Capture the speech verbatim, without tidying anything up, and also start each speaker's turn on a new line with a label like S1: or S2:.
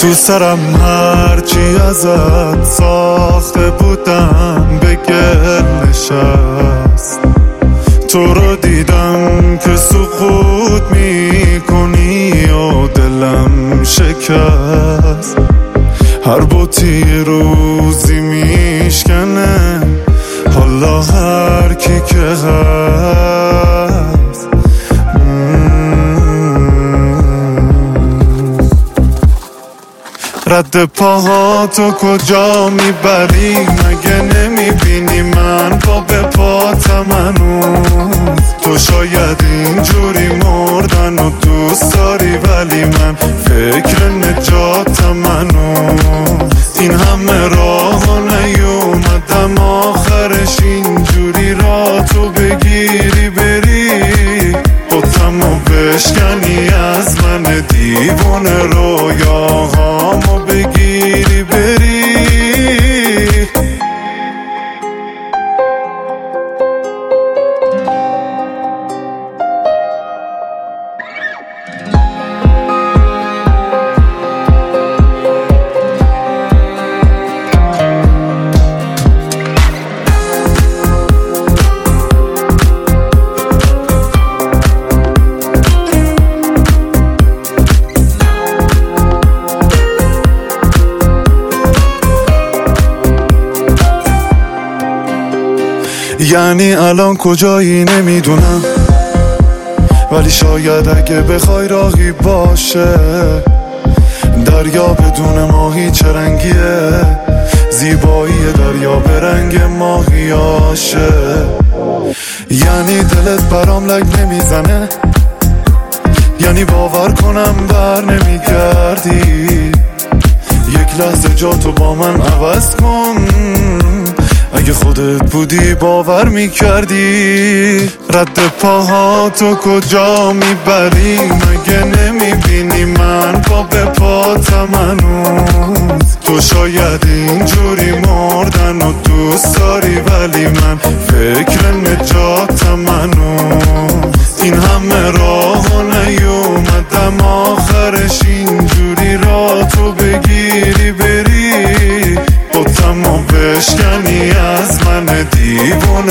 S1: تو سرم هرچی ازت ساخته بودم به گل نشست. تو رو دیدم که سقوط میکنی و دلم شکست. هر بوتی روزی میشکنه حالا هر کی که هست. رد پاهاتو کجا میبری؟ مگه نمیبینی من پا به پاتم هنوز؟ تو شاید اینجوری مردن و دوست داری ولی من فکر نجاتم هنوز. این همه راه و نیومدم آخرش اینجوری را تو بگیری بری بطمو بشکنی از من دیوونه رویاهامو بگیری بری. یعنی الان کجایی نمیدونم، ولی شاید اگه بخوای راهی باشه. دریا بدون ماهی چه رنگیه؟ زیبایی دریا به رنگ ماهیاشه. یعنی دلت برام لگ نمیزنه؟ یعنی باور کنم بر نمیگردی؟ یک لحظه جاتو با من عوض کن، اگه خودت بودی باور میکردی. رد پاهاتو کجا میبری؟ مگه نمیبینی من پا به پاتم هنوز؟ تو شاید اینجوری مردن و دوست داری ولی من فکر نجاتم هنوز. این همه راه و نیومدم آخرش اینجوری را تو بگیری بری بطمو بشکنی از من دیوونه